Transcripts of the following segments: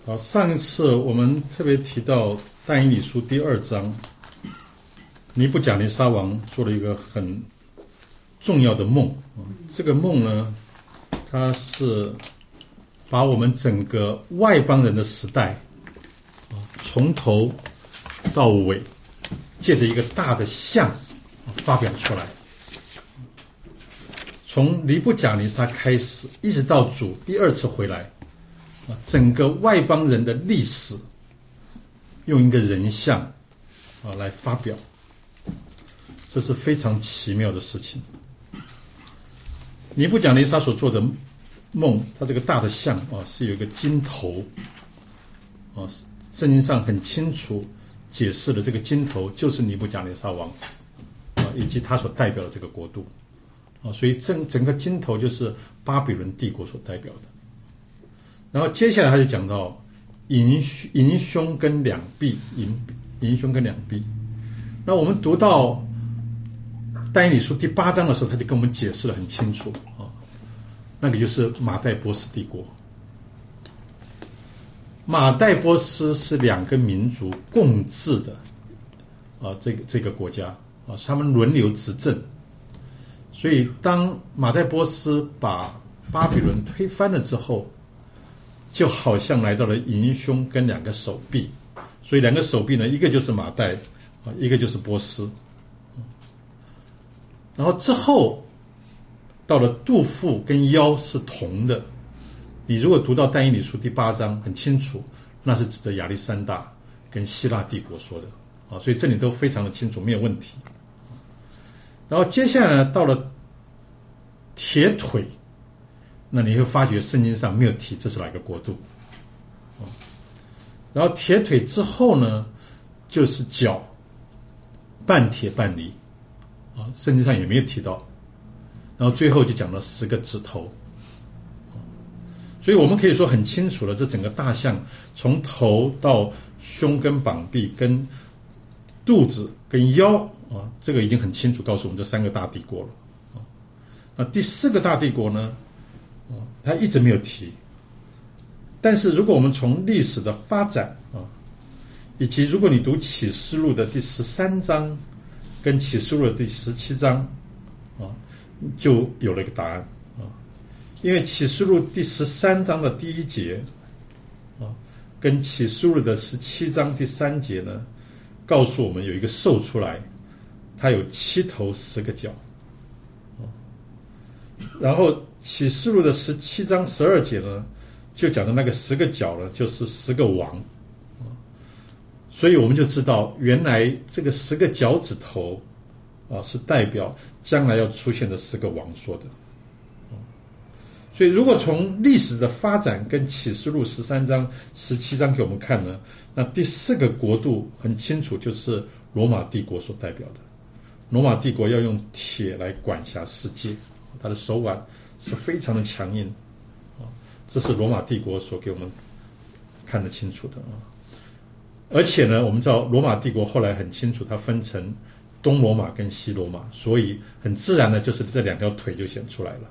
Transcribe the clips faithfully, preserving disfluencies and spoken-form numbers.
好，上一次我们特别提到但以理书第二章，尼布甲尼撒王做了一个很重要的梦。这个梦呢，它是把我们整个外邦人的时代从头到尾借着一个大的像发表出来，从尼布甲尼撒开始一直到主第二次回来，整个外邦人的历史用一个人像啊来发表，这是非常奇妙的事情。尼布甲尼撒所做的梦，他这个大的像啊是有一个金头啊，圣经上很清楚解释了这个金头就是尼布甲尼撒王啊，以及他所代表的这个国度啊，所以整整个金头就是巴比伦帝国所代表的。然后接下来他就讲到银银胸跟两臂，银银胸跟两臂。那我们读到但以理书第八章的时候，他就跟我们解释得很清楚啊，那个就是马代波斯帝国。马代波斯是两个民族共治的啊，这个这个国家啊，他们轮流执政。所以当马代波斯把巴比伦推翻了之后，就好像来到了银胸跟两个手臂，所以两个手臂呢，一个就是马代啊，一个就是波斯。然后之后到了肚腹跟腰是铜的，你如果读到但以理书第八章很清楚，那是指的亚历山大跟希腊帝国说的啊，所以这里都非常的清楚，没有问题。然后接下来呢，到了铁腿，那你会发觉圣经上没有提这是哪个国度。然后铁腿之后呢，就是脚，半铁半泥啊，圣经上也没有提到。然后最后就讲了十个指头。所以我们可以说很清楚了，这整个大象从头到胸跟膀臂跟肚子跟腰啊，这个已经很清楚告诉我们这三个大帝国了啊。那第四个大帝国呢，啊，他一直没有提。但是如果我们从历史的发展啊，以及如果你读启示录的第十三章跟启示录的第十七章啊，就有了一个答案啊。因为启示录第十三章的第一节啊，跟启示录的十七章第三节呢，告诉我们有一个兽出来，它有七头十个角。然后启示录的十七章十二节呢，就讲的那个十个角呢，就是十个王。所以我们就知道，原来这个十个脚趾头啊，是代表将来要出现的十个王说的。所以如果从历史的发展跟启示录十三章十七章给我们看呢，那第四个国度很清楚，就是罗马帝国所代表的。罗马帝国要用铁来管辖世界，他的手腕是非常的强硬啊，这是罗马帝国所给我们看得清楚的啊。而且呢，我们知道罗马帝国后来很清楚，它分成东罗马跟西罗马，所以很自然的就是这两条腿就显出来了。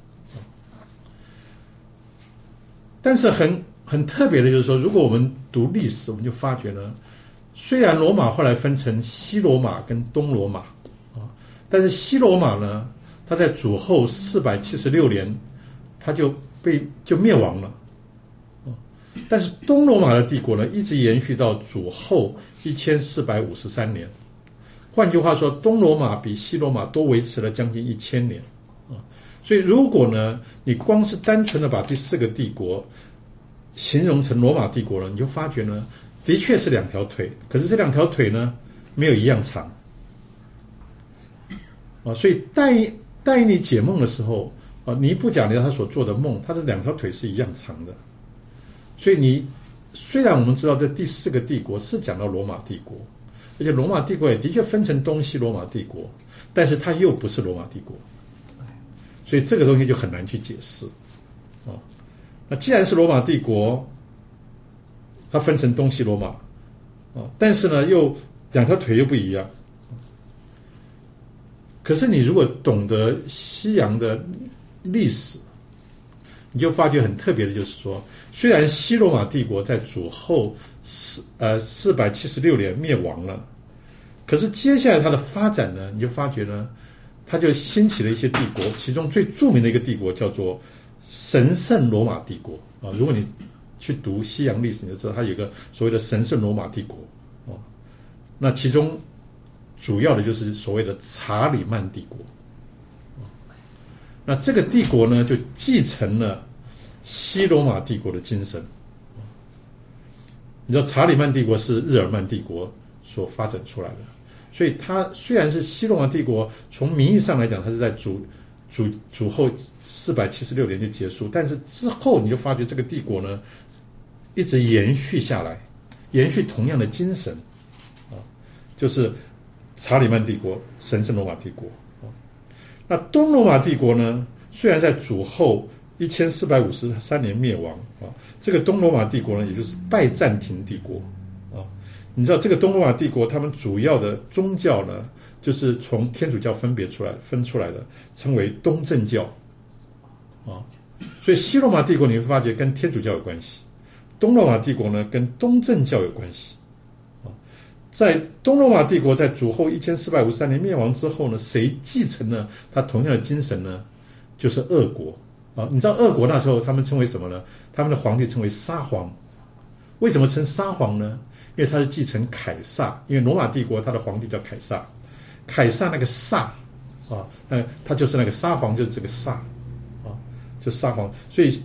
但是很很特别的就是说，如果我们读历史，我们就发觉呢，虽然罗马后来分成西罗马跟东罗马啊，但是西罗马呢，它在主后四百七十六年，它就被就灭亡了。但是东罗马的帝国呢，一直延续到主后一千四百五十三年。换句话说，东罗马比西罗马多维持了将近一千年啊。所以如果呢，你光是单纯的把第四个帝国形容成罗马帝国了，你就发觉呢，的确是两条腿，可是这两条腿呢，没有一样长啊。所以但但以理解梦的时候啊，尼布甲尼撒他所做的梦，他的两条腿是一样长的。所以你虽然我们知道这第四个帝国是讲到罗马帝国，而且罗马帝国也的确分成东西罗马帝国，但是它又不是罗马帝国，所以这个东西就很难去解释啊。那既然是罗马帝国，它分成东西罗马啊，但是呢又两条腿又不一样。可是你如果懂得西洋的历史，你就发觉很特别的就是说， 虽然西罗马帝国在主后四呃四百七十六年灭亡了，可是接下来它的发展呢，你就发觉呢，它就兴起了一些帝国，其中最著名的一个帝国叫做神圣罗马帝国啊。如果你去读西洋历史，你就知道它有一个所谓的神圣罗马帝国啊。那其中主要的就是所谓的查理曼帝国。那这个帝国呢，就继承了西罗马帝国的精神。你知道查理曼帝国是日耳曼帝国所发展出来的，所以它虽然是西罗马帝国，从名义上来讲，它是在主主主后四百七十六年就结束，但是之后你就发觉这个帝国呢，一直延续下来，延续同样的精神啊，就是查理曼帝国、神圣罗马帝国啊。那东罗马帝国呢，虽然在主后一千四百五十三年灭亡啊，这个东罗马帝国呢，也就是拜占庭帝国啊。你知道这个东罗马帝国，他们主要的宗教呢，就是从天主教分别出来分出来的，称为东正教啊。所以西罗马帝国你会发觉跟天主教有关系，东罗马帝国呢跟东正教有关系啊。在东罗马帝国在主后一千四百五十三年灭亡之后呢，谁继承了他同样的精神呢？就是俄国。啊，你知道俄国那时候他们称为什么呢？他们的皇帝称为沙皇。为什么称沙皇呢？因为他是继承凯撒，因为罗马帝国他的皇帝叫凯撒，凯撒那个撒啊，呃，他就是那个沙皇，就是这个撒啊，就沙皇。所以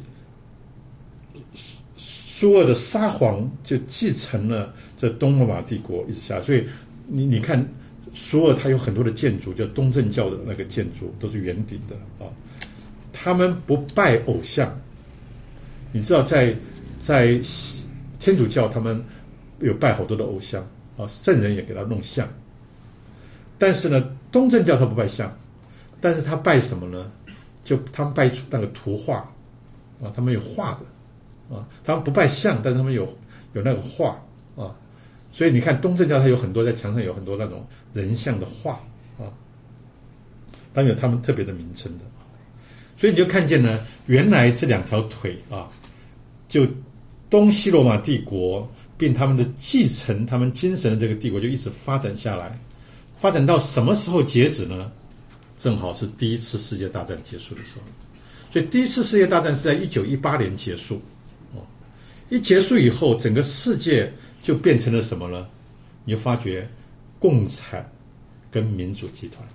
苏俄的沙皇就继承了这东罗马帝国一直下，所以你你看苏俄它有很多的建筑，就东正教的那个建筑都是圆顶的啊。他们不拜偶像，你知道在在天主教他们有拜好多的偶像啊，圣人也给他弄像。但是呢，东正教他不拜像，但是他拜什么呢？就他们拜那个图画啊，他们有画的啊，他们不拜像，但是他们有有那个画啊。所以你看东正教它有很多在墙上有很多那种人像的画啊，当然有他们特别的名称的。所以你就看见呢，原来这两条腿啊，就东西罗马帝国并他们的继承他们精神的这个帝国就一直发展下来，发展到什么时候截止呢？正好是第一次世界大战结束的时候。所以第一次世界大战是在一九一八年结束，哦，一结束以后，整个世界就变成了什么呢？你就发觉共产跟民主集团。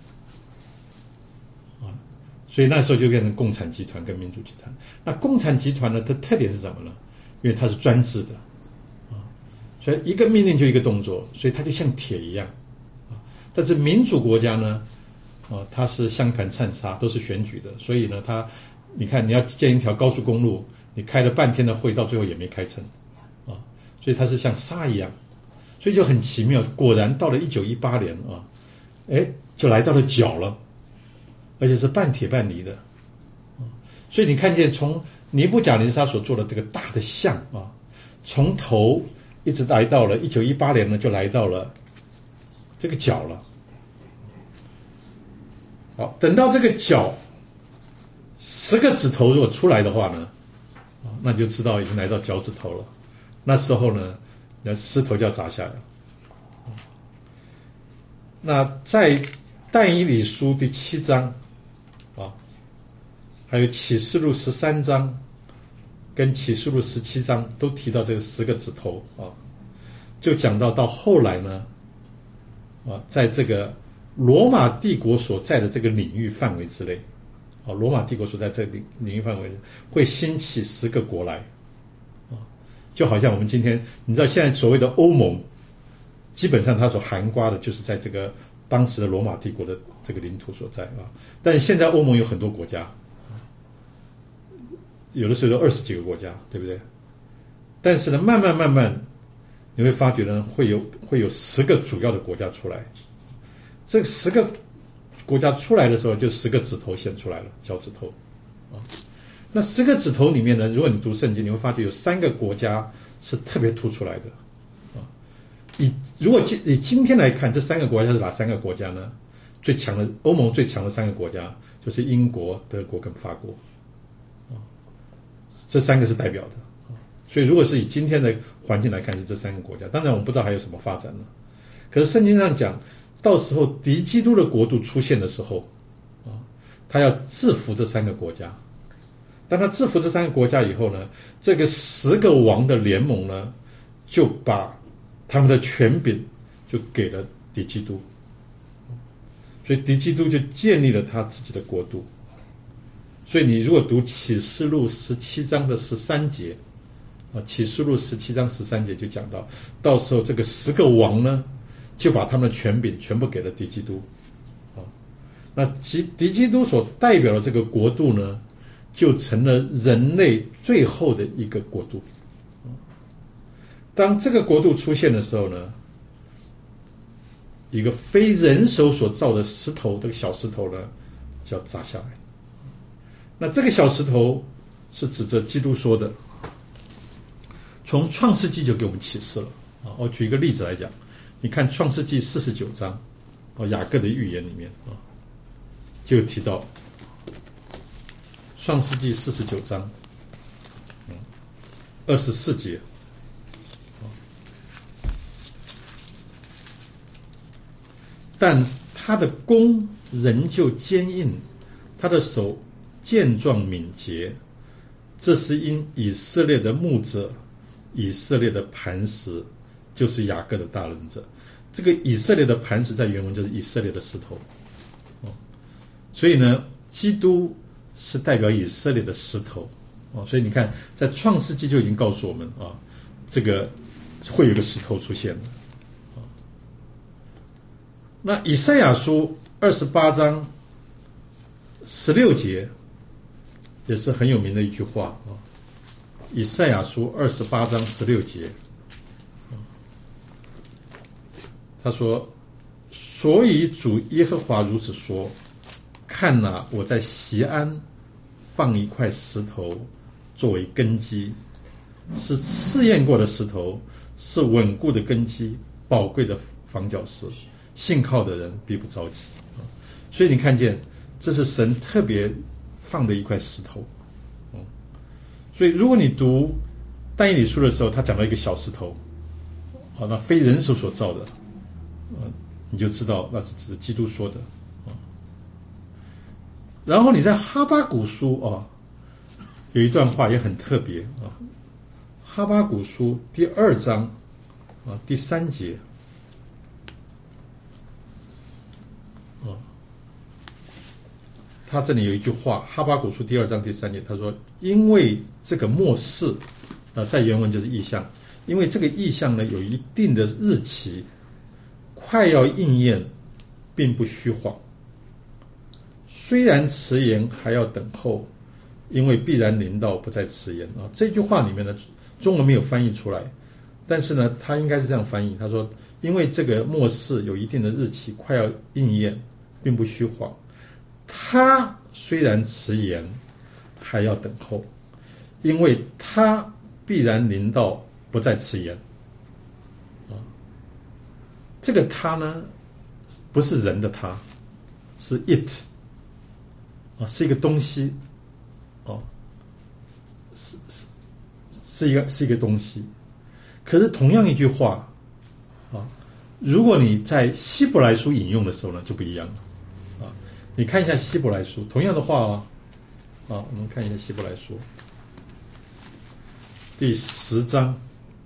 所以那时候就变成共产集团跟民主集团。那共产集团呢，它的特点是什么呢？因为它是专制的啊，所以一个命令就一个动作，所以它就像铁一样啊。但是民主国家呢，啊，它是像一盘灿沙，都是选举的，所以呢，它你看你要建一条高速公路，你开了半天的会，到最后也没开成啊，所以它是像沙一样，所以就很奇妙。果然到了一九一八年啊，哎，就来到了角了。而且是半铁半泥的，所以你看见从尼布甲尼撒所做的这个大的像啊，从头一直来到了一九一八年呢，就来到了这个角了。好，等到这个角十个指头如果出来的话呢，那就知道已经来到脚趾头了。那时候呢，那石头就要砸下来了。那在但以理书第七章。还有启示录十三章跟启示录十七章都提到这个十个指头啊，就讲到到后来呢，啊，在这个罗马帝国所在的这个领域范围之内，啊，罗马帝国所在这个领领域范围会兴起十个国来，啊，就好像我们今天你知道现在所谓的欧盟，基本上它所涵盖的就是在这个当时的罗马帝国的这个领土所在啊，但是现在欧盟有很多国家。有的时候有二十几个国家，对不对？但是呢，慢慢慢慢，你会发觉呢，会有会有十个主要的国家出来。这十个国家出来的时候，就十个指头显出来了，脚趾头啊。那十个指头里面呢，如果你读圣经，你会发觉有三个国家是特别突出来的啊。以如果今以今天来看，这三个国家是哪三个国家呢？最强的欧盟最强的三个国家就是英国、德国跟法国。这三个是代表的， 所以如果是以今天的环境来看，是这三个国家。当然我们不知道还有什么发展了。可是圣经上讲，到时候敌基督的国度出现的时候啊，他要制服这三个国家。当他制服这三个国家以后呢，这个十个王的联盟呢，就把他们的权柄就给了敌基督。所以敌基督就建立了他自己的国度。所以你如果读启示录十七章的十三节啊，启示录十七章十三节就讲到，到时候这个十个王呢，就把他们的权柄全部给了敌基督啊。那敌基督所代表的这个国度呢，就成了人类最后的一个国度。当这个国度出现的时候呢，一个非人手所造的石头，这个小石头呢，就要砸下来。那这个小石头是指着基督说的，从创世纪就给我们启示了啊。我举一个例子来讲，你看创世纪四十九章哦，雅各的预言里面啊，就有提到创世纪四十九章二十四节，但他的弓仍旧坚硬，他的手健壮敏捷，这是因以色列的牧者，以色列的磐石，就是雅各的大能者。这个以色列的磐石在原文就是以色列的石头，哦，所以呢，基督是代表以色列的石头，哦，所以你看，在创世纪就已经告诉我们啊，这个会有个石头出现的。那以赛亚书二十八章十六节也是很有名的一句话啊。以赛亚书二十八章十六节，他说：“所以主耶和华如此说，看哪，我在锡安放一块石头作为根基，是试验过的石头，是稳固的根基，宝贵的房角石。信靠的人必不着急。”所以你看见，这是神特别放的一块石头。所以如果你读但以理书的时候，他讲到一个小石头，那非人手所造的，你就知道那是指基督说的。然后你在哈巴谷书啊，有一段话也很特别啊，哈巴谷书第二章啊第三节。他这里有一句话，哈巴谷书第二章第三节，他说：“因为这个末世，啊，在原文就是意象，因为这个意象呢有一定的日期，快要应验，并不虚晃。虽然迟延，还要等候，因为必然临到，不再迟延。”啊，这句话里面呢，中文没有翻译出来，但是呢，他应该是这样翻译，他说：“因为这个末世有一定的日期，快要应验，并不虚晃。他虽然迟延，还要等候，因为他必然临到，不再迟延。”啊，这个他呢，不是人的他，是 it 啊，是一个东西，哦，是是是一个是一个东西。可是同样一句话啊，如果你在希伯来书引用的时候呢，就不一样了。你看一下希伯来书，同样的话啊，啊，我们看一下希伯来书第十章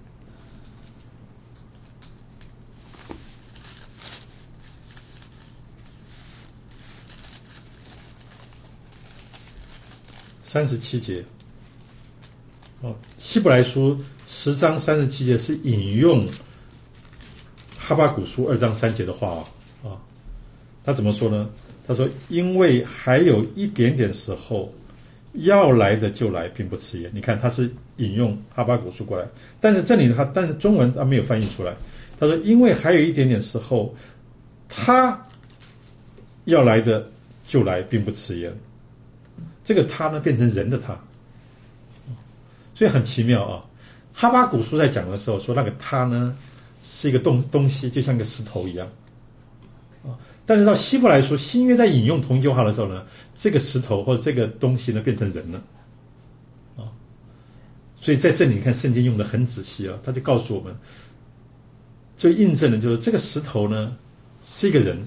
三十七节。哦，希伯来书十章三十七节是引用哈巴谷书二章三节的话啊，啊，他怎么说呢？他说：“因为还有一点点时候，要来的就来，并不迟延。”你看，他是引用哈巴谷书过来，但是这里他，但是中文他没有翻译出来。他说：“因为还有一点点时候，他要来的就来，并不迟延。”这个他呢，变成人的他，所以很奇妙啊。哈巴谷书在讲的时候说，那个他呢是一个东东西，就像个石头一样。但是到希伯来书新约在引用同一句话的时候呢，这个石头或者这个东西呢变成人了，啊， 所以在这里你看圣经用的很仔细啊，他就告诉我们，就印证了就是这个石头呢是一个人，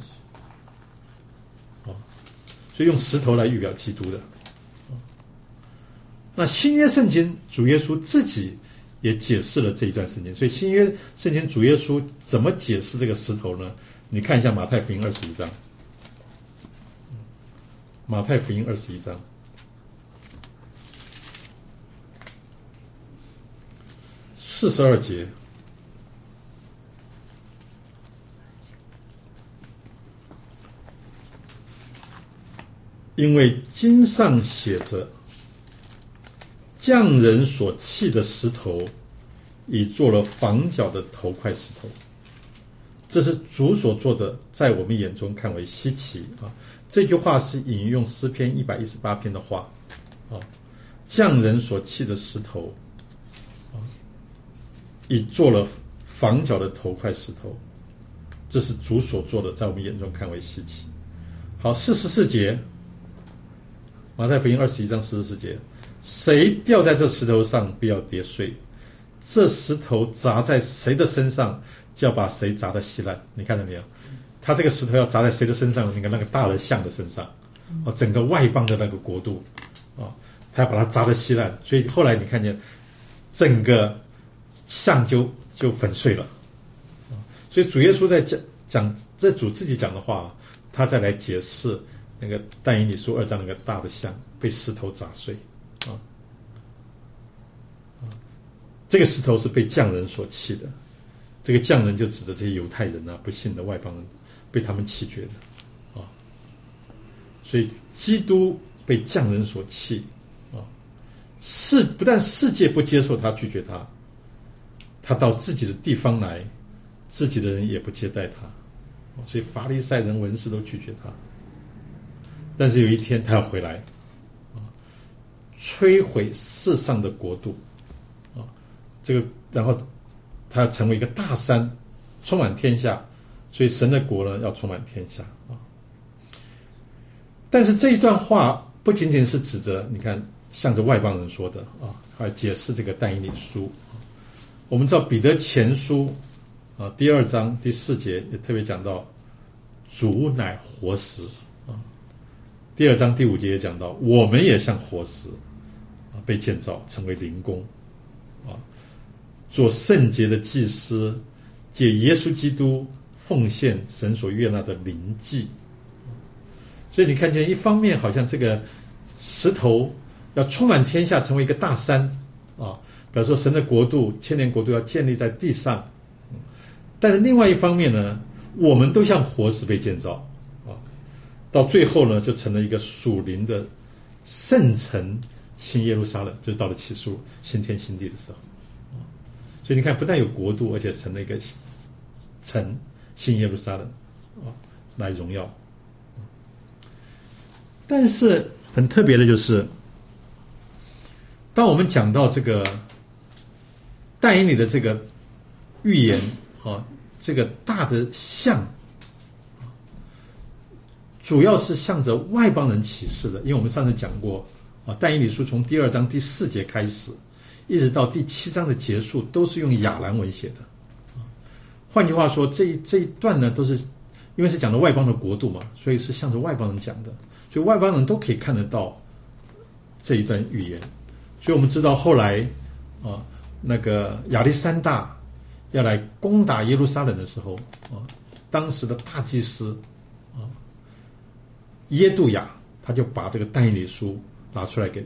所以用石头来预表基督的。那新约圣经主耶稣自己也解释了这一段圣经，所以新约圣经主耶稣怎么解释这个石头呢？你看一下马太福音二十一章，马太福音二十一章四十二节，因为经上写着，匠人所弃的石头，已做了房角的头块石头。这是主所做的，在我们眼中看为稀奇啊！这句话是引用诗篇一百一十八篇的话啊，匠人所弃的石头啊，已做了房角的头块石头。这是主所做的，在我们眼中看为稀奇。好，四十四节，马太福音二十一章四十四节，谁掉在这石头上，必要跌碎；这石头砸在谁的身上，就要把谁砸得稀烂。你看到没有？他这个石头要砸在谁的身上？你看那个大的像的身上，哦，整个外邦的那个国度，哦，他要把它砸得稀烂。所以后来你看见整个像就就粉碎了。所以主耶稣在讲讲这主自己讲的话，他再来解释那个但以理书二章那个大的像被石头砸碎啊。这个石头是被匠人所弃的，这个匠人就指着这些犹太人啊，不信的外邦人，被他们弃绝的啊。所以基督被匠人所弃啊，世不但世界不接受他，拒绝他，他到自己的地方来，自己的人也不接待他，所以法利赛人、文士都拒绝他。但是有一天他要回来啊，摧毁世上的国度啊，这个然后他要成为一个大山，充满天下，所以神的国呢要充满天下啊。但是这一段话不仅仅是指着你看向着外邦人说的啊，还解释这个但以理书。我们知道彼得前书啊第二章第四节也特别讲到主乃活石啊，第二章第五节也讲到我们也像活石啊，被建造成为灵宫啊，做圣洁的祭司，借耶稣基督奉献神所悦纳的灵祭。所以你看见一方面好像这个石头要充满天下，成为一个大山啊，比如说神的国度千年国度要建立在地上，但是另外一方面呢，我们都像活石被建造啊，到最后呢就成了一个属灵的圣城新耶路撒冷，就是到了启示录新天新地的时候。所以你看不但有国度，而且成了一个城新耶路撒冷啊，来荣耀。但是很特别的就是，当我们讲到这个但以理的这个预言啊，这个大的像，主要是向着外邦人启示的。因为我们上次讲过啊，但以理书从第二章第四节开始，一直到第七章的结束，都是用亚兰文写的。换句话说，这一这一段呢，都是因为是讲的外邦的国度嘛，所以是向着外邦人讲的，所以外邦人都可以看得到这一段预言。所以我们知道后来啊，那个亚历山大要来攻打耶路撒冷的时候啊，当时的大祭司啊耶度亚，他就把这个但以理书拿出来给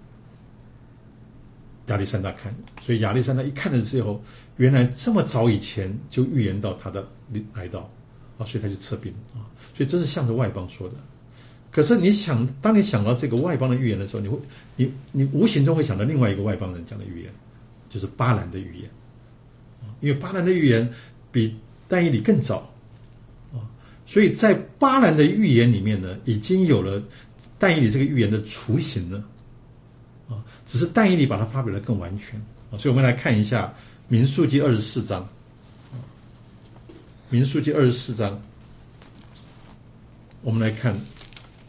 亚历山大看，所以亚历山大一看了之后，原来这么早以前就预言到他的来到啊，所以他就撤兵啊，所以这是向着外邦说的。可是你想，当你想到这个外邦的预言的时候，你会你你无形中会想到另外一个外邦人讲的预言，就是巴兰的预言啊，因为巴兰的预言比但以理更早啊，所以在巴兰的预言里面呢，已经有了但以理这个预言的雏形了。啊，只是但以理把它发表得更完全啊，所以我们来看一下民数记二十四章，啊，民数记二十四章，我们来看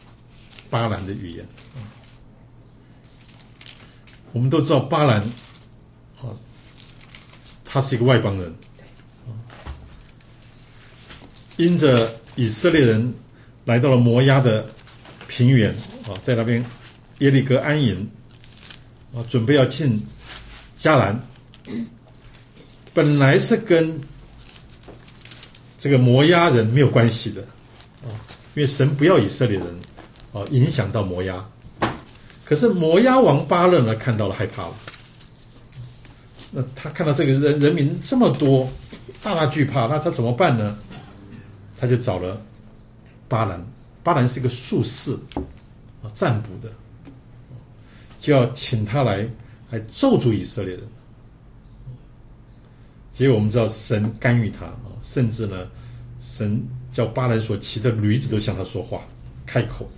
巴兰的预言啊。我们都知道巴兰他是一个外邦人，因着以色列人来到了摩押的平原啊，在那边耶利哥安营啊，准备要进迦南，本来是跟这个摩押人没有关系的啊，因为神不要以色列人啊影响到摩押。可是摩押王巴勒呢，看到了害怕了。那他看到这个人人民这么多，大大惧怕，那他怎么办呢？他就找了巴兰，巴兰是一个术士啊，占卜的，就要请他来来咒诅以色列人。结果我们知道神干预他啊，甚至呢，神叫巴兰所骑的驴子都向他说话，开口。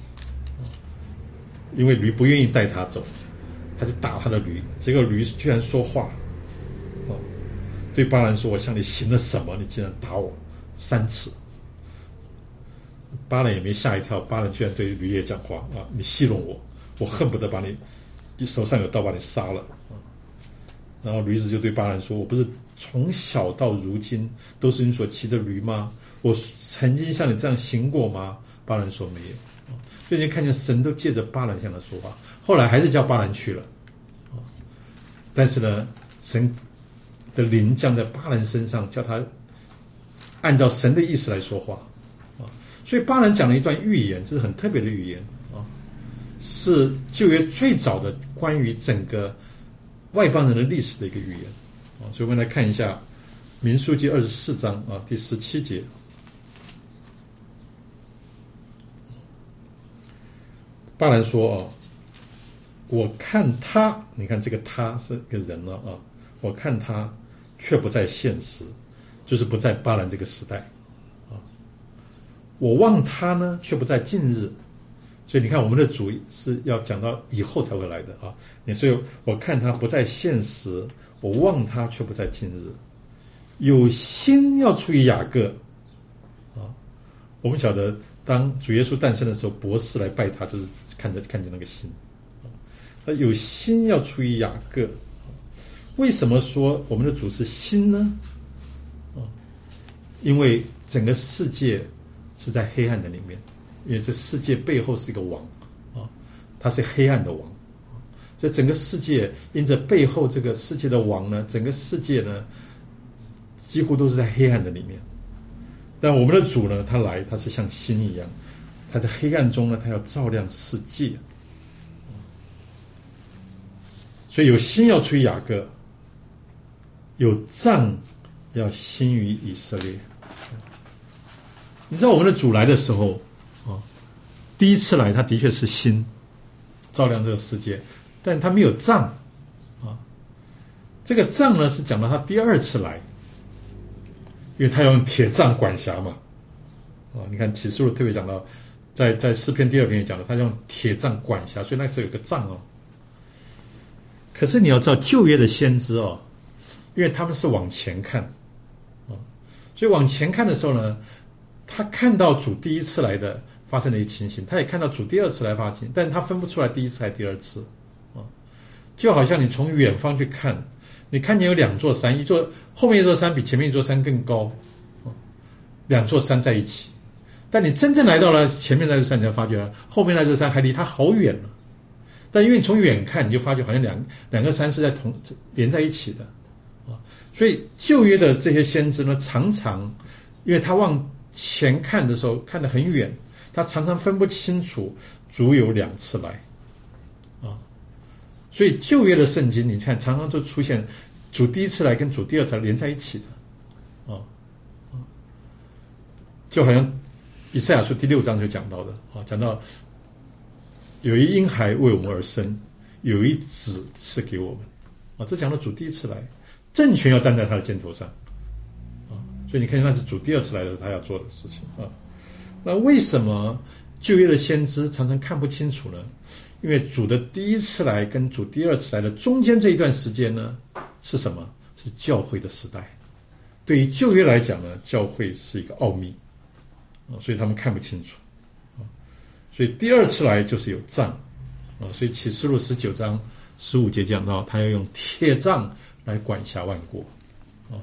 因为驴不愿意带他走，他就打他的驴，结果驴居然说话，哦，对巴兰说：“我向你行了什么？你竟然打我三次。”巴兰也没吓一跳，巴兰居然对驴也讲话啊：“你戏弄我，我恨不得把你，你手上有刀把你杀了。”啊，然后驴子就对巴兰说：“我不是从小到如今都是你所骑的驴吗？我曾经像你这样行过吗？”巴兰说：“没有。”所以你看见神都借着巴兰向他说话，后来还是叫巴兰去了，但是呢，神的灵降在巴兰身上，叫他按照神的意思来说话啊。所以巴兰讲了一段预言，这是很特别的预言啊，是旧约最早的关于整个外邦人的历史的一个预言啊。所以我们来看一下民数记二十四章啊第十七节。巴兰说：“哦，我看他，你看这个他是个人了啊，我看他却不在现实，就是不在巴兰这个时代啊。我望他呢，却不在近日。所以你看，我们的主是要讲到以后才会来的啊。你所以我看他不在现实，我望他却不在近日。有心要出于雅各啊，我们晓得。”当主耶稣诞生的时候，博士来拜他，就是看着看见那个心，他有心要出于雅各。为什么说我们的主是心呢？因为整个世界是在黑暗的里面，因为这世界背后是一个王啊，他是黑暗的王，所以整个世界因着背后这个世界的王呢，整个世界呢几乎都是在黑暗的里面。但我们的主呢，他来，他是像星一样，他在黑暗中呢，他要照亮世界。所以有心要出于雅各，有杖要兴于以色列。你知道我们的主来的时候啊，第一次来，他的确是星，照亮这个世界，但他没有杖啊。这个杖呢，是讲到他第二次来。因为他要用铁杖管辖嘛，啊，你看启示录特别讲到，在在诗篇第二篇也讲到，他用铁杖管辖，所以那时候有个杖哦。可是你要知道旧约的先知哦，因为他们是往前看，啊，所以往前看的时候呢，他看到主第一次来的发生的一些情形，他也看到主第二次来发生，但他分不出来第一次还是第二次，啊，就好像你从远方去看。你看见有两座山，一座后面一座山比前面一座山更高，两座山在一起。但你真正来到了前面那座山，你才发觉后面那座山还离它好远了。但因为你从远看，你就发觉好像两两个山是在同连在一起的啊。所以旧约的这些先知呢，常常因为他往前看的时候看得很远，他常常分不清楚主有两次来。所以旧约的圣经，你看常常就出现主第一次来跟主第二次来连在一起的，啊，就好像以赛亚书第六章就讲到的啊，讲到有一婴孩为我们而生，有一子赐给我们，啊，这讲到主第一次来，政权要担在他的肩头上，啊，所以你看那是主第二次来的他要做的事情啊。那为什么旧约的先知常常看不清楚呢？因为主的第一次来跟主第二次来的中间这一段时间呢，是什么？是教会的时代。对于旧约来讲呢，教会是一个奥秘啊，所以他们看不清楚啊。所以第二次来就是有杖啊，所以启示录十九章十五节讲到，他要用铁杖来管辖万国啊。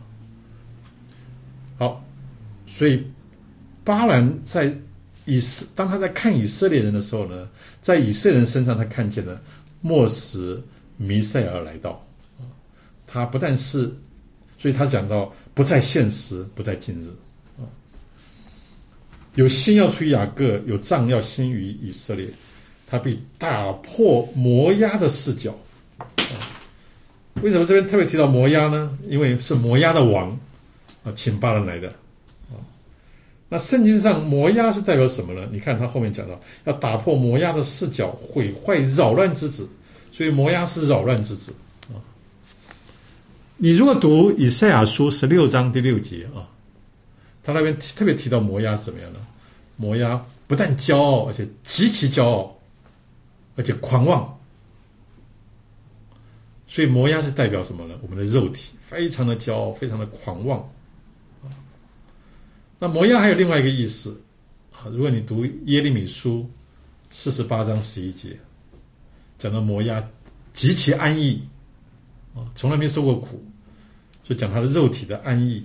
好，所以巴兰在以色当他在看以色列人的时候呢，在以色列人身上他看见了末时弥赛亚来到。他不但是，所以他讲到不在现时，不在今日。有星要出于雅各，有杖要先于以色列。他必打破摩押的视角。为什么这边特别提到摩押呢？因为是摩押的王啊，请巴兰来的。那圣经上摩押是代表什么呢？你看他后面讲到要打破摩押的视角，毁坏扰乱之子，所以摩押是扰乱之子啊。你如果读以赛亚书十六章第六节啊，他那边特别提到摩押是怎么样呢？摩押不但骄傲，而且极其骄傲，而且狂妄。所以摩押是代表什么呢？我们的肉体非常的骄傲，非常的狂妄。那摩押还有另外一个意思啊，如果你读耶利米书四十八章十一节，讲到摩押极其安逸啊，从来没受过苦，就讲他的肉体的安逸。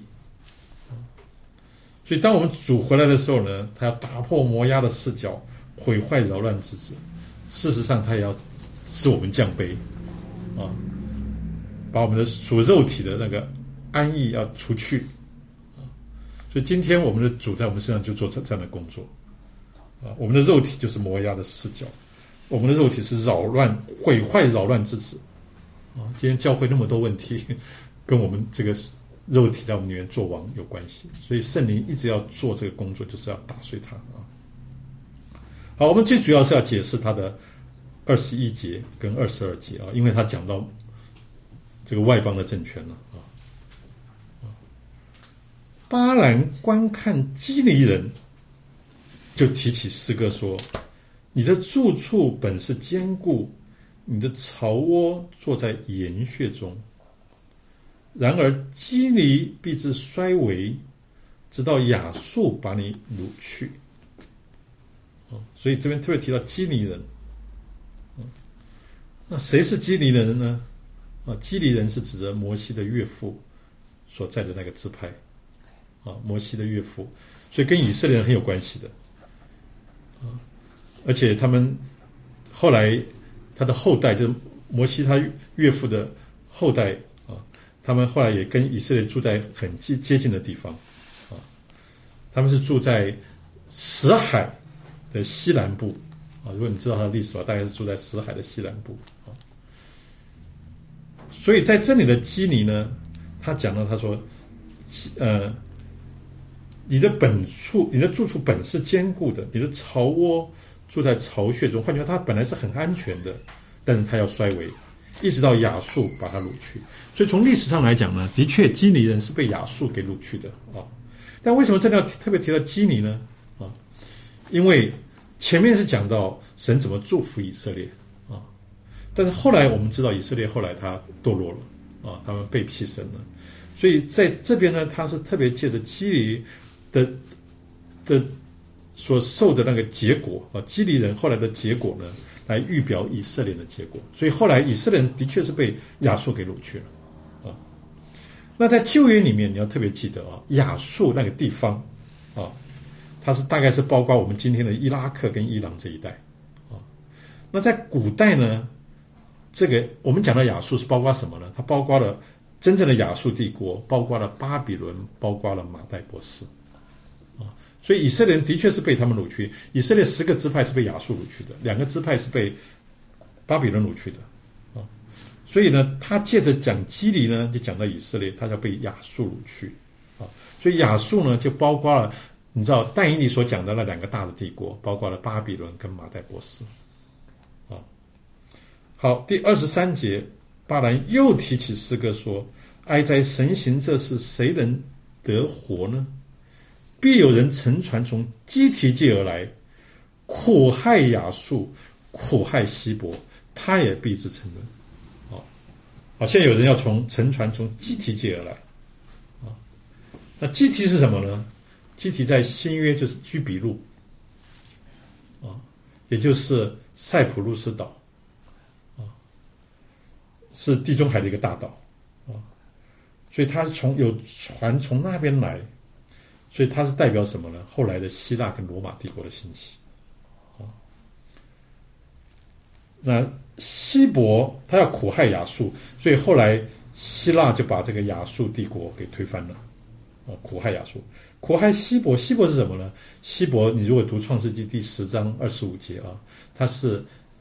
所以当我们主回来的时候呢，他要打破摩押的视角，毁坏扰乱之子。事实上他也要使我们降卑啊，把我们的属肉体的那个安逸要除去。所以今天我们的主在我们身上就做这样的工作啊，我们的肉体就是摩押的视角，我们的肉体是扰乱、毁坏、扰乱之子啊。今天教会那么多问题，跟我们这个肉体在我们里面做王有关系，所以圣灵一直要做这个工作，就是要打碎它啊。好，我们最主要是要解释他的二十一节跟二十二节啊，因为他讲到这个外邦的政权了啊。巴兰观看基尼人，就提起诗歌说：“你的住处本是坚固，你的巢窝坐在岩穴中。然而基尼必至衰微，直到亚述把你掳去。”所以这边特别提到基尼人。那谁是基尼人呢？啊，基尼人是指着摩西的岳父所在的那个支派。啊，摩西的岳父，所以跟以色列人很有关系的，啊，而且他们后来他的后代就是摩西他岳父的后代啊，他们后来也跟以色列住在很接接近的地方，啊，他们是住在死海的西南部，啊，如果你知道他的历史的话，大概是住在死海的西南部，啊，所以在这里的基尼呢，他讲到他说，呃。你的本处，你的住处本是坚固的，你的巢窝住在巢穴中。换句话，它本来是很安全的，但是它要衰微，一直到亚述把它掳去。所以从历史上来讲呢，的确基尼人是被亚述给掳去的啊。但为什么这里要特别提到基尼呢？啊，因为前面是讲到神怎么祝福以色列啊，但是后来我们知道以色列后来他堕落了啊，他们背弃神了，所以在这边呢，他是特别借着基尼的的所受的那个结果啊，基尼人后来的结果呢，来预表以色列的结果。所以后来以色列人的确是被亚述给掳去了啊。那在旧约里面，你要特别记得啊，亚述那个地方啊，它是大概是包括我们今天的伊拉克跟伊朗这一带啊。那在古代呢，这个我们讲的亚述是包括什么呢？它包括了真正的亚述帝国，包括了巴比伦，包括了马代波斯。所以以色列人的确是被他们掳去，以色列十个支派是被亚述掳去的，两个支派是被巴比伦掳去的啊。所以呢，他借着讲基尼呢，就讲到以色列，他要被亚述掳去啊。所以亚述呢，就包括了你知道但以理所讲的那两个大的帝国，包括了巴比伦跟马代波斯啊。好，第二十三节，巴兰又提起诗歌说：“哀哉，神行这事，谁能得活呢？必有人乘船从基提界而来，苦害亚述，苦害希伯，他也必之沉沦。”好，好，现在有人要从乘船从基提界而来啊。那基提是什么呢？基提在新约就是居比路啊，也就是塞浦路斯岛啊，是地中海的一个大岛啊。 所以它从有船从那边来，所以它是代表什么呢？后来的希腊跟罗马帝国的兴起。啊，那希伯他要苦害亚述，所以后来希腊就把这个亚述帝国给推翻了。啊，苦害亚述，苦害希伯，希伯是什么呢？希伯，你如果读创世纪第十章二十五节啊，它是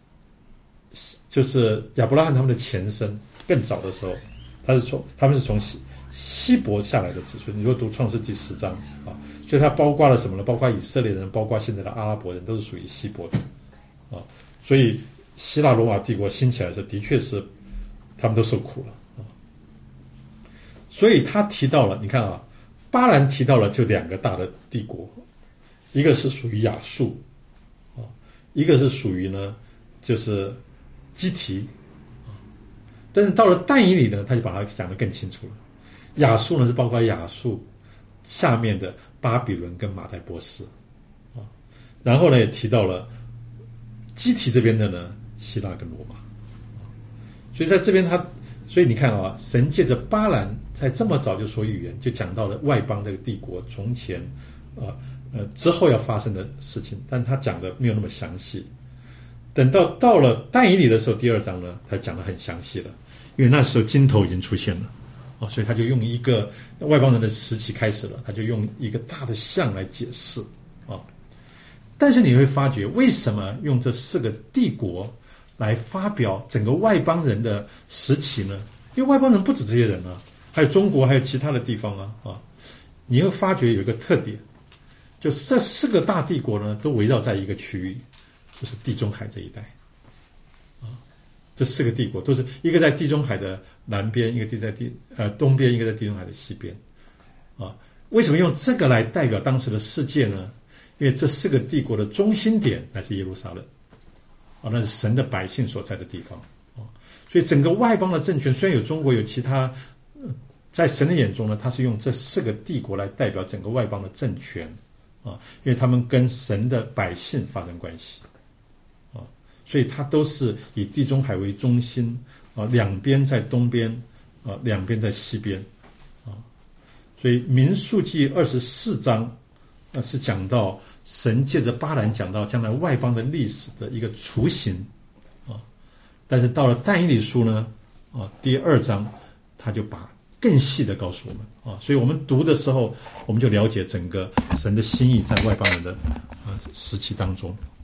就是亚伯拉罕他们的前身，更早的时候，他是从他们是从希希伯下来的子孙。你如果读创世纪十章啊，所以它包括了什么呢？包括以色列人，包括现在的阿拉伯人，都是属于希伯的啊。所以希腊罗马帝国兴起来的时候，的确是他们都受苦了啊。所以他提到了，你看啊。巴兰提到了就两个大的帝国，一个是属于亚述，啊，一个是属于呢就是基提，啊，但是到了但以理呢，他就把它讲得更清楚了。亚述呢是包括亚述下面的巴比伦跟马代波斯，啊，然后呢也提到了基提这边的呢希腊跟罗马，啊，所以在这边他。所以你看啊，神借着巴兰在这么早就说预言，就讲到了外邦这个帝国从前，呃呃之后要发生的事情，但他讲的没有那么详细。等到到了但以理的时候，第二章呢，他讲得很详细了，因为那时候金头已经出现了，哦，所以他就用一个外邦人的时期开始了，他就用一个大的象来解释啊。但是你会发觉，为什么用这四个帝国？来发表整个外邦人的时期呢？因为外邦人不止这些人啊，还有中国，还有其他的地方啊啊！你会发觉有一个特点，就是这四个大帝国呢，都围绕在一个区域，就是地中海这一带啊。这四个帝国都是一个在地中海的南边，一个地在地呃东边，一个在地中海的西边啊。为什么用这个来代表当时的世界呢？因为这四个帝国的中心点乃是耶路撒冷。哦，那是神的百姓所在的地方，哦，所以整个外邦的政权虽然有中国有其他，呃、在神的眼中呢，他是用这四个帝国来代表整个外邦的政权，啊，因为他们跟神的百姓发生关系，啊，所以他都是以地中海为中心，啊，两边在东边，啊，两边在西边，啊，所以民数记二十四章，那是讲到。神借着巴兰讲到将来外邦的历史的一个雏形啊，但是到了但以理书呢啊第二章，他就把更细的告诉我们啊，所以我们读的时候，我们就了解整个神的心意在外邦人的啊时期当中。